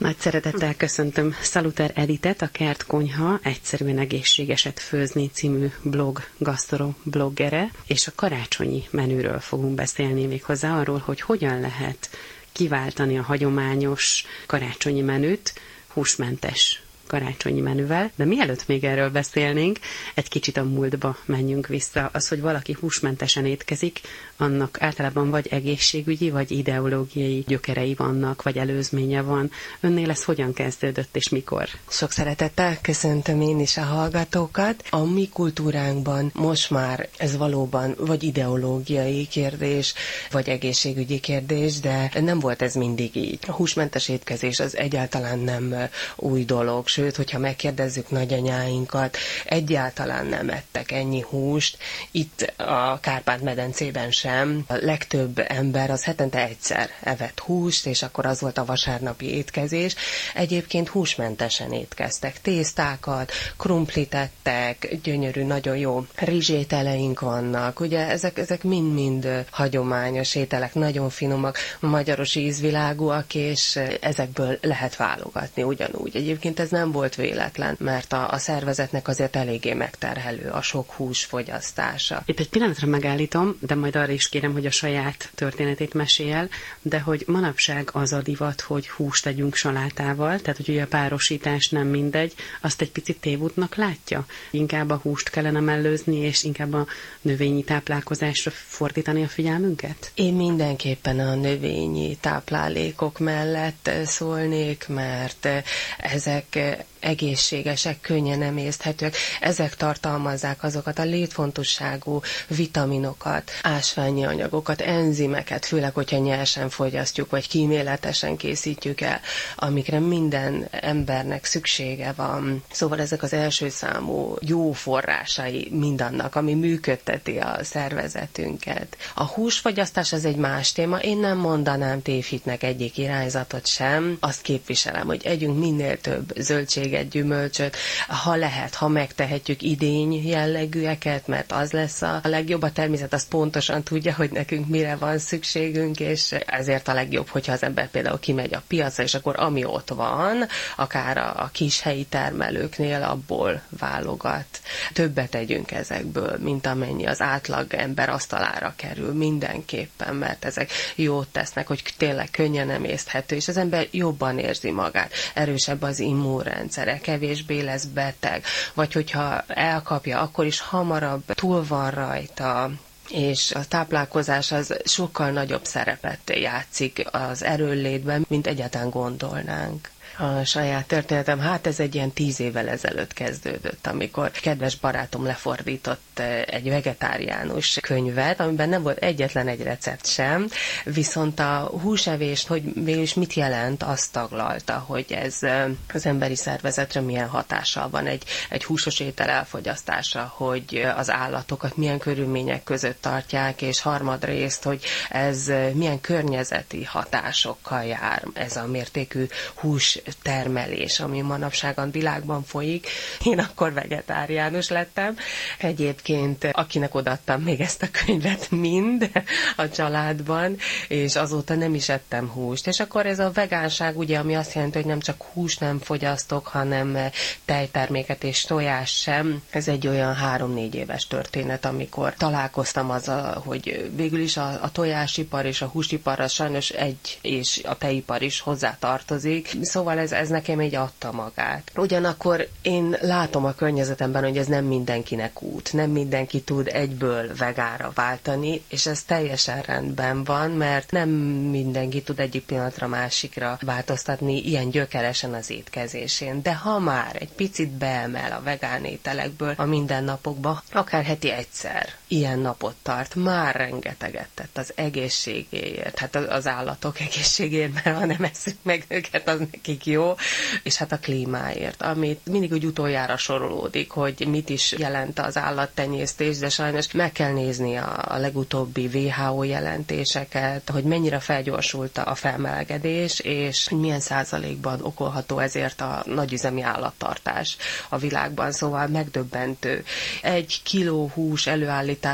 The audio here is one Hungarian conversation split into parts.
Nagy szeretettel köszöntöm Szaluter Editet, a Kertkonyha egyszerűen egészségeset főzni című blog gasztrobloggere, és a karácsonyi menüről fogunk beszélni, méghozzá arról, hogy hogyan lehet kiváltani a hagyományos karácsonyi menüt húsmentes karácsonyi menüvel, de mielőtt még erről beszélnénk, egy kicsit a múltba menjünk vissza. Az, hogy valaki húsmentesen étkezik, annak általában vagy egészségügyi, vagy ideológiai gyökerei vannak, vagy előzménye van. Önnél ez hogyan kezdődött, és mikor? Sok szeretettel köszöntöm én is a hallgatókat. A mi kultúránkban most már ez valóban vagy ideológiai kérdés, vagy egészségügyi kérdés, de nem volt ez mindig így. A húsmentes étkezés az egyáltalán nem új dolog, sőt, hogyha megkérdezzük nagyanyáinkat, egyáltalán nem ettek ennyi húst. Itt a Kárpát-medencében sem. A legtöbb ember az hetente egyszer evett húst, és akkor az volt a vasárnapi étkezés. Egyébként húsmentesen étkeztek. Tésztákat, krumplit ettek, gyönyörű, nagyon jó rizsételeink vannak. Ugye ezek mind-mind hagyományos ételek, nagyon finomak, magyaros ízvilágúak, és ezekből lehet válogatni ugyanúgy. Egyébként ez nem volt véletlen, mert a szervezetnek azért eléggé megterhelő a sok hús fogyasztása. Itt egy pillanatra megállítom, de majd arra is kérem, hogy a saját történetét mesélj el, de hogy manapság az a divat, hogy húst tegyünk salátával, tehát hogy ugye a párosítás nem mindegy, azt egy picit tévútnak látja? Inkább a húst kellene mellőzni, és inkább a növényi táplálkozásra fordítani a figyelmünket? Én mindenképpen a növényi táplálékok mellett szólnék, mert ezek egészségesek, könnyen emészthetőek. Ezek tartalmazzák azokat a létfontosságú vitaminokat, ásványi anyagokat, enzimeket, főleg, hogyha nyersen fogyasztjuk, vagy kíméletesen készítjük el, amikre minden embernek szüksége van. Szóval ezek az első számú jó forrásai mindannak, ami működteti a szervezetünket. A húsfogyasztás az egy más téma. Én nem mondanám tévhitnek egyik irányzatot sem. Azt képviselem, hogy együnk minél több zöldséget, gyümölcsöt, ha lehet, ha megtehetjük idény jellegűeket, mert az lesz a legjobb. A természet az pontosan tudja, hogy nekünk mire van szükségünk, és ezért a legjobb, hogyha az ember például kimegy a piacra, és akkor ami ott van, akár a kis helyi termelőknél, abból válogat. Többet tegyünk ezekből, mint amennyi az átlag ember asztalára kerül mindenképpen, mert ezek jót tesznek, hogy tényleg könnyen emészthető, és az ember jobban érzi magát, erősebb az immunrendszer, kevésbé lesz beteg, vagy hogyha elkapja, akkor is hamarabb túl van rajta, és a táplálkozás az sokkal nagyobb szerepet játszik az erőnlétben, mint egyáltalán gondolnánk. A saját történetem, ez egy ilyen 10 évvel ezelőtt kezdődött, amikor kedves barátom lefordított egy vegetáriánus könyvet, amiben nem volt egyetlen egy recept sem, viszont a húsevést, hogy mégis mit jelent, azt taglalta, hogy ez az emberi szervezetre milyen hatással van egy húsos étel elfogyasztása, hogy az állatokat milyen körülmények között tartják, és harmadrészt, hogy ez milyen környezeti hatásokkal jár, ez a mértékű hús termelés, ami manapság a világban folyik. Én akkor vegetáriánus lettem. Egyébként, akinek odaadtam még ezt a könyvet mind a családban, és azóta nem is ettem húst. És akkor ez a vegánság, ugye, ami azt jelenti, hogy nem csak húst nem fogyasztok, hanem tejterméket és tojás sem. Ez egy olyan 3-4 éves történet, amikor találkoztam azzal, hogy végül is a tojásipar és a húsipar az sajnos és a tejipar is hozzá tartozik. Szóval ez nekem így adta magát. Ugyanakkor én látom a környezetemben, hogy ez nem mindenkinek út, nem mindenki tud egyből vegánra váltani, és ez teljesen rendben van, mert nem mindenki tud egyik pillanatra másikra változtatni ilyen gyökeresen az étkezésén. De ha már egy picit beemel a vegán ételekből a mindennapokba, akár heti egyszer ilyen napot tart, már rengeteget tett az egészségéért, hát az állatok egészségéért, mert ha nem eszünk meg őket, az nekik jó, és hát a klímáért, amit mindig úgy utoljára sorolódik, hogy mit is jelent az állattenyésztés, de sajnos meg kell nézni a legutóbbi WHO jelentéseket, hogy mennyire felgyorsult a felmelegedés, és milyen százalékban okolható ezért a nagyüzemi állattartás a világban, szóval megdöbbentő. 1 kiló hús előállítása olyan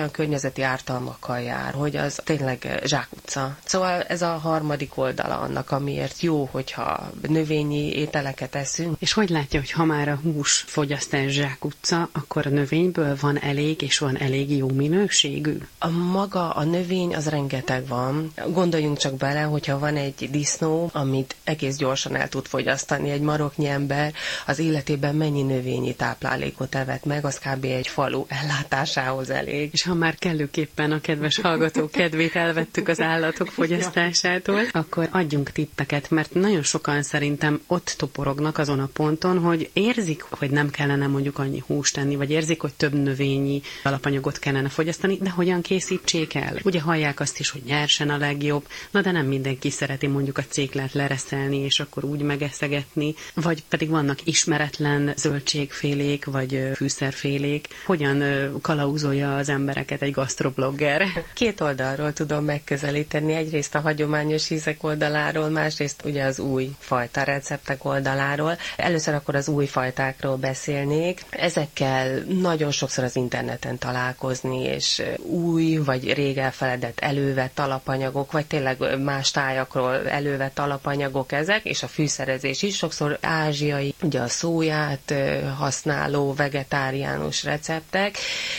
olyan környezeti ártalmakkal jár, hogy az tényleg zsákutca. Szóval ez a harmadik oldala annak, amiért jó, hogyha növényi ételeket eszünk. És hogy látja, hogy ha már a húsfogyasztás zsákutca, akkor a növényből van elég, és van elég jó minőségű? A növény az rengeteg van. Gondoljunk csak bele, hogyha van egy disznó, amit egész gyorsan el tud fogyasztani egy maroknyi ember, az életében mennyi növényi táplálékot evett meg, az kb. Egy falu ellátásához elég. És ha már kellőképpen a kedves hallgatók kedvét elvettük az állatok fogyasztásától, akkor adjunk tippeket, mert nagyon sokan szerintem ott toporognak azon a ponton, hogy érzik, hogy nem kellene mondjuk annyi húst tenni, vagy érzik, hogy több növényi alapanyagot kellene fogyasztani, de hogyan készítsék el? Ugye hallják azt is, hogy nyersen a legjobb, na de nem mindenki szereti mondjuk a céklát lereszelni, és akkor úgy megeszegetni, vagy pedig vannak ismeretlen zöldségfélék, vagy fűszerfélék. Hogyan kalauzolja az embereket egy gasztroblogger? Két oldalról tudom megközelíteni. Egyrészt a hagyományos ízek oldaláról, másrészt ugye az új fajta receptek oldaláról. Először akkor az új fajtákról beszélnék. Ezekkel nagyon sokszor az interneten találkozni, és új vagy rég elfeledett elővett alapanyagok, vagy tényleg más tájakról elővett alapanyagok ezek, és a fűszerezés is sokszor ázsiai, ugye a szóját használó vegetáriánus receptek,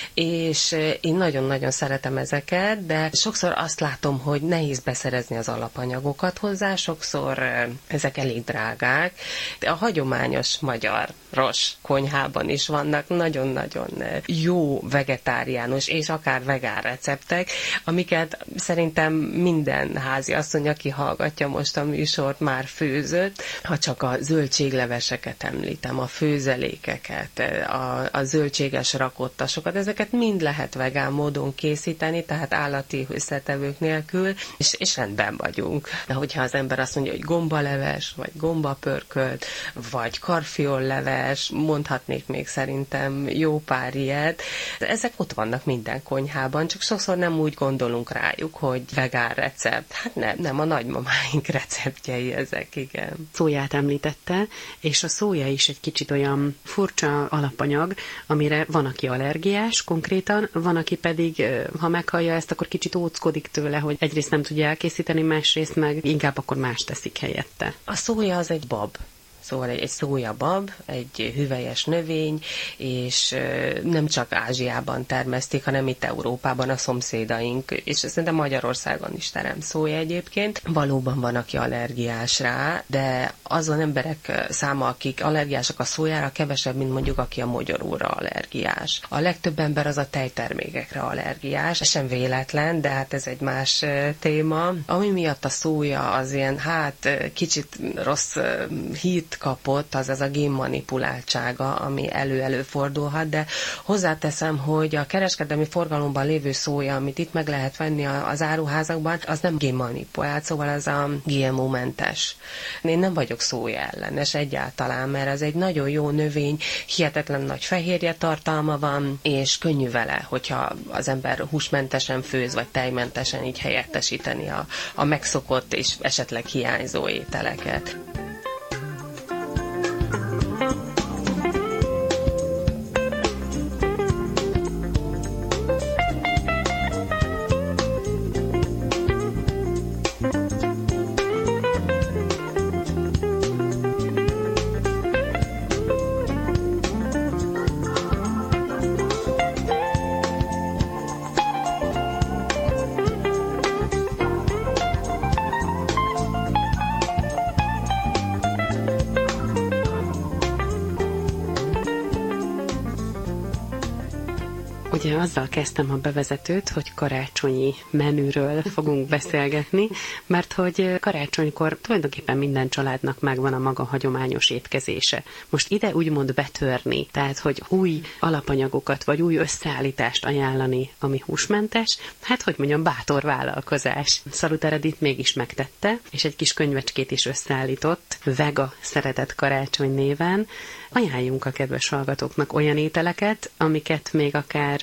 és én nagyon-nagyon szeretem ezeket, de sokszor azt látom, hogy nehéz beszerezni az alapanyagokat hozzá, sokszor ezek elég drágák. A hagyományos magyar konyhában is vannak nagyon-nagyon jó vegetáriánus és akár vegán receptek, amiket szerintem minden házi asszony, aki hallgatja most a műsort, már főzött. Ha csak a zöldségleveseket említem, a főzelékeket, a zöldséges rakottasokat, ezeket mind lehet vegán módon készíteni, tehát állati összetevők nélkül, és rendben vagyunk. De hogyha az ember azt mondja, hogy gombaleves, vagy gombapörkölt, vagy karfiolleves, mondhatnék még szerintem jó pár ilyet. Ezek ott vannak minden konyhában, csak sokszor nem úgy gondolunk rájuk, hogy vegán recept. Hát nem a nagymamáink receptjei ezek, igen. Szóját említette, és a szója is egy kicsit olyan furcsa alapanyag, amire van, aki allergiás konkrétan, van, aki pedig, ha meghallja ezt, akkor kicsit óckodik tőle, hogy egyrészt nem tudja elkészíteni, másrészt meg inkább akkor más teszik helyette. A szója az egy bab. Szóval egy szójabab, egy hüvelyes növény, és nem csak Ázsiában termesztik, hanem itt Európában a szomszédaink, és szerintem Magyarországon is terem szója egyébként. Valóban van, aki allergiás rá, de azon emberek száma, akik allergiásak a szójára, kevesebb, mint mondjuk aki a mogyoróra allergiás. A legtöbb ember az a tejtermékekre allergiás, ez sem véletlen, de hát ez egy más téma. Ami miatt a szója az ilyen, kicsit rossz hírt kapott, az a génmanipuláltsága, ami előfordulhat, de hozzáteszem, hogy a kereskedelmi forgalomban lévő szója, amit itt meg lehet venni az áruházakban, az nem génmanipulált, szóval az a GMO-mentes. Én nem vagyok szója ellenes egyáltalán, mert ez egy nagyon jó növény, hihetetlen nagy fehérje tartalma van, és könnyű vele, hogyha az ember húsmentesen főz, vagy tejmentesen így helyettesíteni a megszokott és esetleg hiányzó ételeket. Ugye azzal kezdtem a bevezetőt, hogy karácsonyi menüről fogunk beszélgetni, mert hogy karácsonykor tulajdonképpen minden családnak megvan a maga hagyományos étkezése. Most ide úgymond betörni, tehát hogy új alapanyagokat vagy új összeállítást ajánlani, ami húsmentes, hát hogy mondjam, bátor vállalkozás. Salutár Edith mégis megtette, és egy kis könyvecskét is összeállított, Vega Szeretett Karácsony néven. Ajánljunk a kedves hallgatóknak olyan ételeket, amiket még akár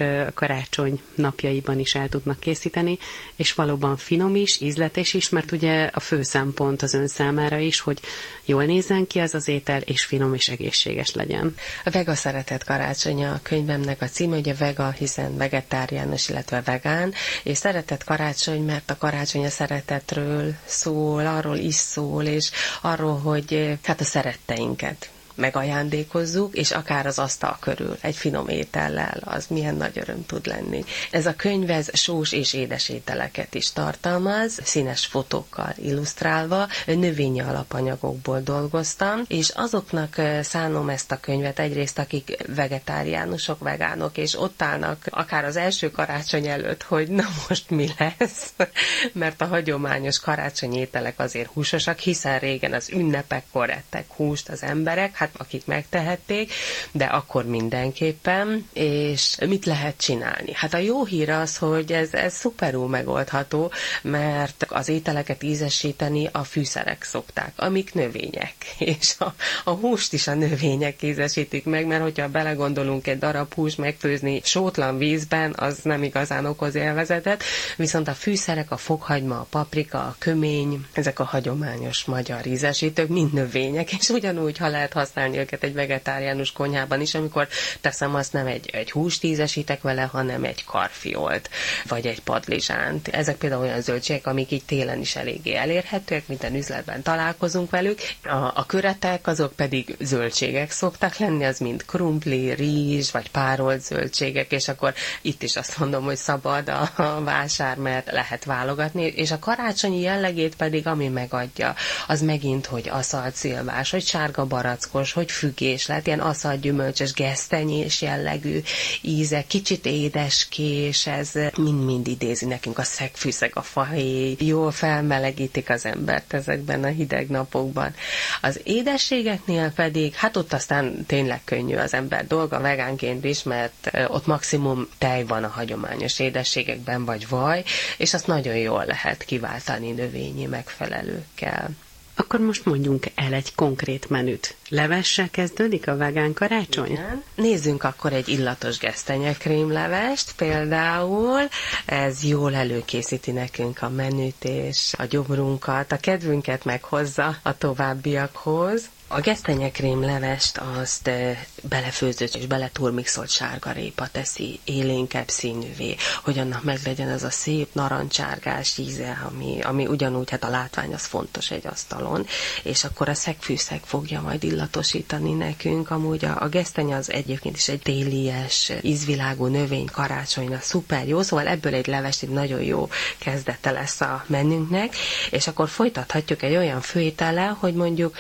karácsony napjaiban is el tudnak készíteni, és valóban finom is, ízletes is, mert ugye a fő szempont az ön számára is, hogy jól nézzen ki az étel, és finom és egészséges legyen. A Vega szeretett karácsonya a könyvemnek a címe, ugye vega, hiszen vegetáriánus, illetve vegán, és szeretett karácsony, mert a karácsony a szeretetről szól, arról is szól, és arról, hogy hát a szeretteinket megajándékozzuk, és akár az asztal körül egy finom étellel, az milyen nagy öröm tud lenni. Ez a könyv, ez sós és édes ételeket is tartalmaz, színes fotókkal illusztrálva, növényi alapanyagokból dolgoztam, és azoknak szánom ezt a könyvet egyrészt, akik vegetáriánusok, vegánok, és ott állnak akár az első karácsony előtt, hogy na most mi lesz, mert a hagyományos karácsonyi ételek azért húsosak, hiszen régen az ünnepekkor ettek húst az emberek, hát akik megtehették, de akkor mindenképpen, és mit lehet csinálni? Hát a jó hír az, hogy ez szuperul megoldható, mert az ételeket ízesíteni a fűszerek szokták, amik növények, és a húst is a növények ízesítik meg, mert hogyha belegondolunk egy darab húst megfőzni sótlan vízben, az nem igazán okoz élvezetet, viszont a fűszerek, a fokhagyma, a paprika, a kömény, ezek a hagyományos magyar ízesítők mind növények, és ugyanúgy, ha lehet használni őket egy vegetáriánus konyhában is, amikor teszem azt, nem egy húst ízesítek vele, hanem egy karfiolt, vagy egy padlizsánt. Ezek például olyan zöldségek, amik így télen is eléggé elérhetőek, minden üzletben találkozunk velük. A köretek, azok pedig zöldségek szoktak lenni, az mind krumpli, rizs, vagy párolt zöldségek, és akkor itt is azt mondom, hogy szabad a vásár, mert lehet válogatni, és a karácsonyi jellegét pedig, ami megadja, az megint, hogy aszalt szilvás, hogy sárga barackos, hogy fügés, lehet ilyen aszalt gyümölcsös, gesztenyés jellegű íze, kicsit édeskés, ez mind-mind idézi nekünk a szegfűszeg, a fahéj, jól felmelegítik az embert ezekben a hideg napokban. Az édességeknél pedig, hát ott aztán tényleg könnyű az ember dolga, vegánként is, mert ott maximum tej van a hagyományos édességekben, vagy vaj, és azt nagyon jól lehet kiváltani növényi megfelelőkkel. Akkor most mondjunk el egy konkrét menüt. Levessel kezdődik a vegán karácsony? Igen. Nézzünk akkor egy illatos gesztenyekrémlevest például. Ez jól előkészíti nekünk a menüt és a gyomrunkat, a kedvünket meghozza a továbbiakhoz. A gesztenyekrémlevest azt belefőzött és beleturmixolt sárgarépa teszi élénkebb színűvé, hogy annak meglegyen ez a szép narancsárgás íze, ami ugyanúgy, hát a látvány az fontos egy asztalon, és akkor a szegfűszeg fogja majd illatosítani nekünk. Amúgy a gesztenye az egyébként is egy télies, ízvilágú növény karácsonyra szuper jó, szóval ebből egy levest egy nagyon jó kezdete lesz a menünknek, és akkor folytathatjuk egy olyan főétellel, hogy mondjuk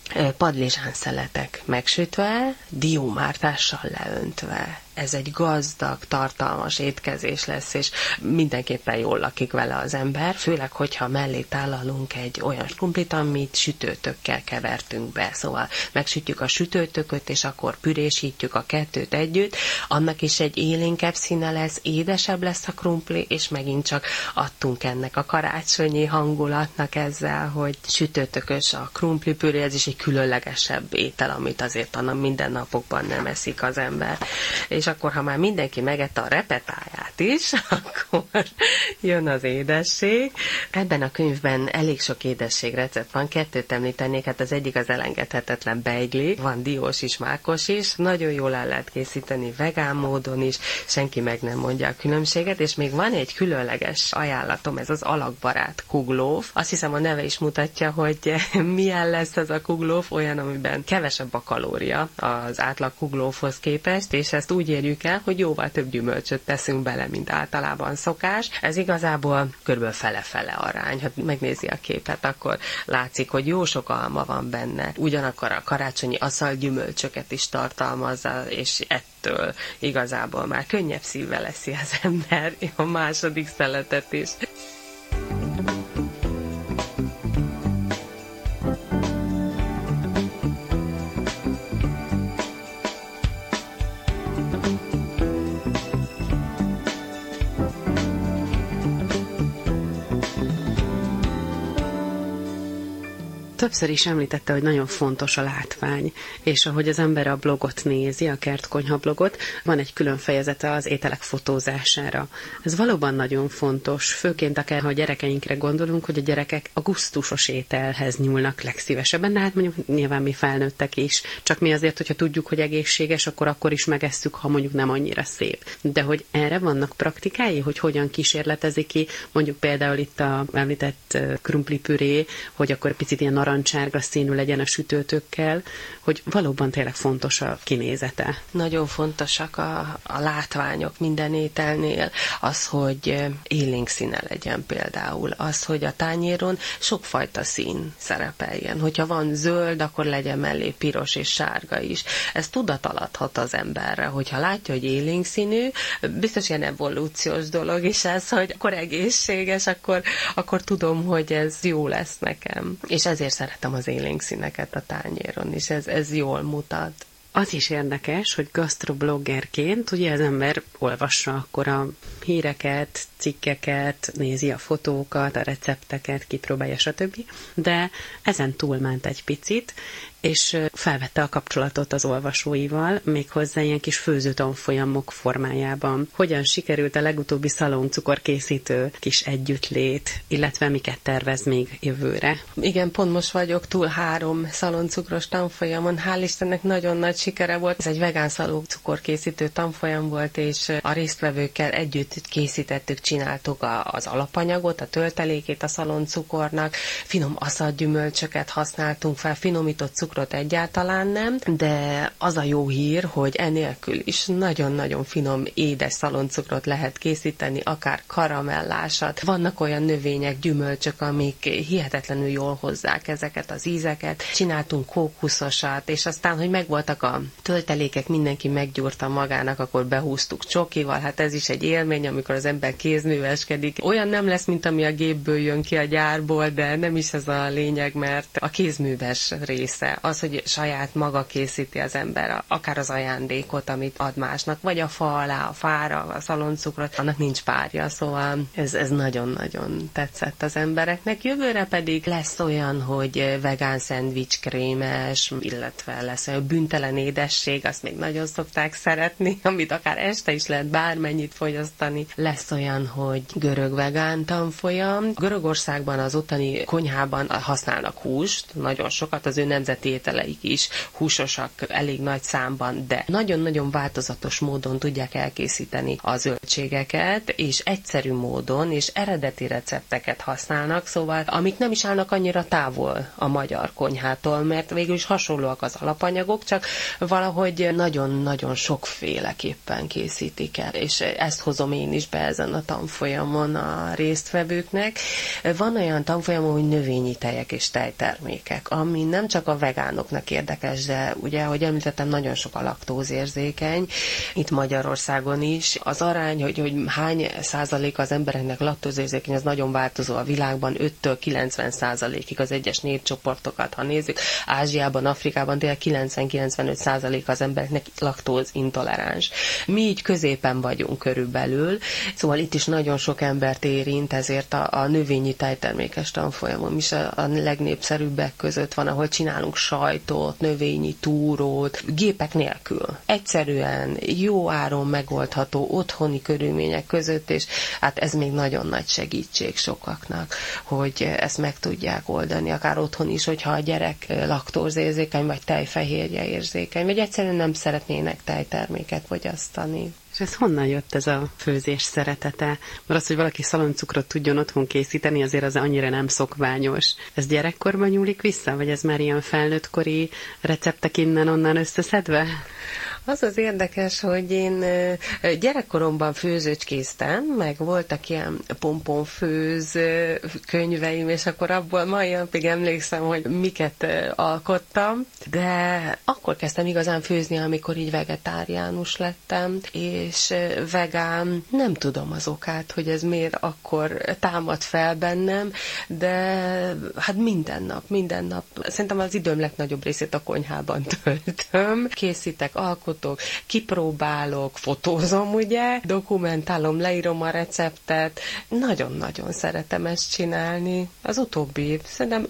padlizsánszeletek megsütve, diómártással leöntve. Ez egy gazdag, tartalmas étkezés lesz, és mindenképpen jól lakik vele az ember, főleg, hogyha mellé tálalunk egy olyan krumplit, amit sütőtökkel kevertünk be. Szóval megsütjük a sütőtököt, és akkor pürésítjük a kettőt együtt. Annak is egy élénkebb színe lesz, édesebb lesz a krumpli, és megint csak adtunk ennek a karácsonyi hangulatnak ezzel, hogy sütőtökös a krumpli püré, ez is egy különlegesebb étel, amit azért a mindennapokban nem eszik az ember. És akkor, ha már mindenki megette a repetáját is, akkor jön az édesség. Ebben a könyvben elég sok édesség recept van, kettőt említenék, hát az egyik az elengedhetetlen beigli, van diós is, mákos is, nagyon jól el lehet készíteni vegán módon is, senki meg nem mondja a különbséget, és még van egy különleges ajánlatom, ez az alakbarát kuglóf. Azt hiszem, a neve is mutatja, hogy milyen lesz ez a kuglóf, olyan, amiben kevesebb a kalória az átlag kuglófhoz képest, és ezt úgy érjük el, hogy jóval több gyümölcsöt teszünk bele, mint általában szokás. Ez igazából körülbelül fele-fele arány. Ha megnézi a képet, akkor látszik, hogy jó sok alma van benne. Ugyanakkor a karácsonyi aszalt gyümölcsöket is tartalmazza, és ettől igazából már könnyebb szívvel eszi az ember a második szeletet is. Többször is említette, hogy nagyon fontos a látvány, és ahogy az ember a blogot nézi, a Kertkonyha blogot, van egy külön fejezete az ételek fotózására. Ez valóban nagyon fontos, főként akár, ha a gyerekeinkre gondolunk, hogy a gyerekek a gusztusos ételhez nyúlnak legszívesebben, de hát mondjuk nyilván mi felnőttek is, csak mi azért, hogyha tudjuk, hogy egészséges, akkor is megesszük, ha mondjuk nem annyira szép. De hogy erre vannak praktikái, hogy hogyan kísérletezik ki, mondjuk például itt a említett krumplipüré, hogy akkor picit ilyen narancsárga színű legyen a sütőtökkel, hogy valóban tényleg fontos a kinézete. Nagyon fontosak a látványok minden ételnél. Az, hogy élénk színe legyen például. Az, hogy a tányéron sokfajta szín szerepeljen. Hogyha van zöld, akkor legyen mellé piros és sárga is. Ez tudat alatt hat az emberre, hogyha látja, hogy élénk színű, biztos ilyen evolúciós dolog is ez, hogy akkor egészséges, akkor tudom, hogy ez jó lesz nekem. És ezért szeretem az élénk színeket a tányéron is. Ez jól mutat. Az is érdekes, hogy gasztrobloggerként ugye az ember olvassa akkor a híreket, cikkeket, nézi a fotókat, a recepteket, kipróbálja, stb. De ezen túlment egy picit, és felvette a kapcsolatot az olvasóival, méghozzá ilyen kis főzőtanfolyamok formájában. Hogyan sikerült a legutóbbi szaloncukorkészítő kis együttlét, illetve miket tervez még jövőre? Igen, pont most vagyok túl 3 szaloncukros tanfolyamon. Hál' Istennek nagyon nagy sikere volt. Ez egy vegán szaloncukorkészítő tanfolyam volt, és a résztvevőkkel együtt készítettük, csináltuk az alapanyagot, a töltelékét a szaloncukornak, finom aszalgyümölcsöket használtunk fel, finomított cukrot egyáltalán nem, de az a jó hír, hogy enélkül is nagyon-nagyon finom, édes szaloncukrot lehet készíteni, akár karamellásat. Vannak olyan növények, gyümölcsök, amik hihetetlenül jól hozzák ezeket az ízeket. Csináltunk kókuszosat, és aztán, hogy megvoltak a töltelékek, mindenki meggyúrta magának, akkor behúztuk csokival. Hát ez is egy élmény, amikor az ember kézműveskedik. Olyan nem lesz, mint ami a gépből jön ki a gyárból, de nem is ez a lényeg, mert a kézműves része az, hogy saját maga készíti az ember akár az ajándékot, amit ad másnak, vagy a fa alá, a fára, a szaloncukrot, annak nincs párja, szóval ez nagyon-nagyon tetszett az embereknek. Jövőre pedig lesz olyan, hogy vegán szendvics krémes, illetve lesz olyan bűntelen édesség, azt még nagyon szokták szeretni, amit akár este is lehet bármennyit fogyasztani. Lesz olyan, hogy görög-vegán tanfolyam. Görögországban az ottani konyhában használnak húst, nagyon sokat, az ő nemzeti ételeik is húsosak elég nagy számban, de nagyon-nagyon változatos módon tudják elkészíteni a zöldségeket, és egyszerű módon, és eredeti recepteket használnak, szóval amik nem is állnak annyira távol a magyar konyhától, mert végül is hasonlóak az alapanyagok, csak valahogy nagyon-nagyon sokféleképpen készítik el, és ezt hozom én is be ezen a tanfolyamon a résztvevőknek. Van olyan tanfolyam, hogy növényi tejek és tejtermékek, ami nem csak a vegánoknak érdekes, de ugye, ahogy említettem, nagyon sok a laktózérzékeny, itt Magyarországon is. Az arány, hogy hány százalék az embereknek laktózérzékeny, az nagyon változó a világban, 5-től 90%-ig az egyes népcsoportokat, ha nézzük, Ázsiában, Afrikában tényleg 90-95% az embereknek laktóz intoleráns. Mi így középen vagyunk körülbelül, szóval itt is nagyon sok embert érint, ezért a növényi tejtermékes tanfolyamom is a legnépszerűbbek között van, ahol csinálunk sajtot, növényi túrót, gépek nélkül. Egyszerűen, jó áron megoldható, otthoni körülmények között, és hát ez még nagyon nagy segítség sokaknak, hogy ezt meg tudják oldani, akár otthon is, hogyha a gyerek laktózérzékeny, vagy tejfehérje érzékeny, vagy egyszerűen nem szeretnének tejterméket fogyasztani. És ez honnan jött ez a főzés szeretete? Mert az, hogy valaki szaloncukrot tudjon otthon készíteni, azért az annyira nem szokványos. Ez gyerekkorban nyúlik vissza, vagy ez már ilyen felnőttkori receptek innen-onnan összeszedve? Az az érdekes, hogy én gyerekkoromban főzőcskéztem, meg voltak ilyen pomponfőz könyveim, és akkor abból mai napig emlékszem, hogy miket alkottam, de akkor kezdtem igazán főzni, amikor így vegetáriánus lettem, és vegán, nem tudom az okát, hogy ez miért akkor támad fel bennem, de hát minden nap, szerintem az időm legnagyobb részét a konyhában töltöm. Készítek, alkotok, alkotok, kipróbálok, fotózom, ugye, dokumentálom, leírom a receptet. Nagyon-nagyon szeretem ezt csinálni. Az utóbbi, szerintem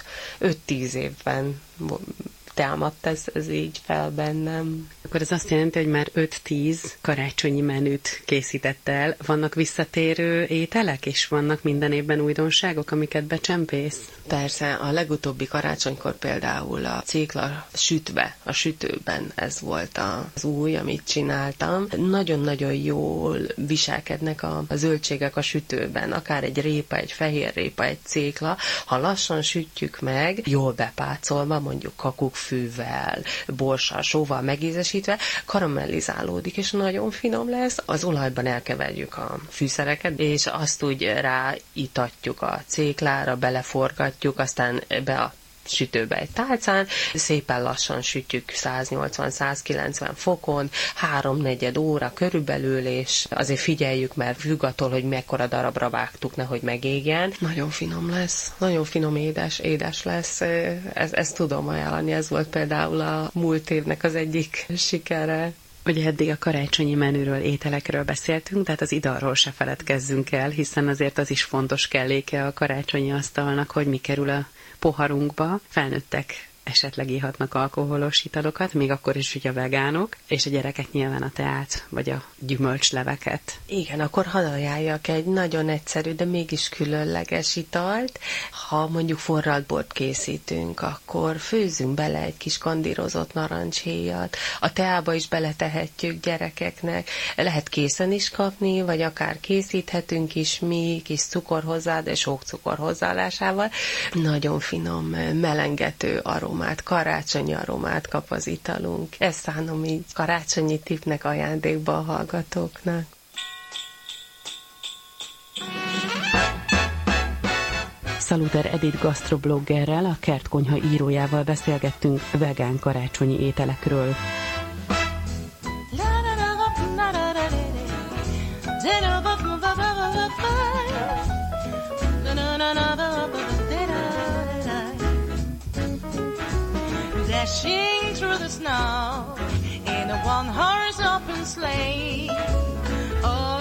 5-10 évben támadt ez így fel bennem. Akkor ez azt jelenti, hogy már 5-10 karácsonyi menüt készített el. Vannak visszatérő ételek, és vannak minden évben újdonságok, amiket becsempész? Persze, a legutóbbi karácsonykor például a cékla sütve, a sütőben ez volt az új, amit csináltam. Nagyon-nagyon jól viselkednek a zöldségek a sütőben, akár egy répa, egy fehér répa, egy cékla. Ha lassan sütjük meg, jól bepácolva, mondjuk kakukkfűvel, borssal, sóval megízesítve, karamellizálódik, és nagyon finom lesz. Az olajban elkeverjük a fűszereket, és azt úgy ráitatjuk a céklára, beleforgatjuk, aztán be a sütőbe egy tálcán, szépen lassan sütjük 180-190 fokon, 3-4 óra körülbelül, és azért figyeljük, mert függ attól, hogy mekkora darabra vágtuk, nehogy megégjen. Nagyon finom lesz, nagyon finom édes lesz, ezt tudom ajánlani, ez volt például a múlt évnek az egyik sikere. Ugye eddig a karácsonyi menüről, ételekről beszéltünk, tehát az italról se feledkezzünk el, hiszen azért az is fontos kelléke a karácsonyi asztalnak, hogy mi kerül a poharunkba. Felnőttek esetleg ihatnak alkoholos italokat, még akkor is, hogy a vegánok, és a gyerekek nyilván a teát, vagy a gyümölcsleveket. Igen, akkor hadd ajánljak egy nagyon egyszerű, de mégis különleges italt. Ha mondjuk forralt bort készítünk, akkor főzzünk bele egy kis kandírozott narancshéjat. A teába is beletehetjük gyerekeknek. Lehet készen is kapni, vagy akár készíthetünk is mi, kis cukor hozzá, de sok cukor hozzáadásával. Nagyon finom, melengető aromát, karácsonyi aromát kap az italunk. Ezt szánom így karácsonyi tippnek, ajándékba a hallgatóknak. Szaluter Edith gasztrobloggerrel, a Kertkonyha írójával beszélgettünk vegán karácsonyi ételekről. Dashing through the snow in a one-horse open sleigh. Oh,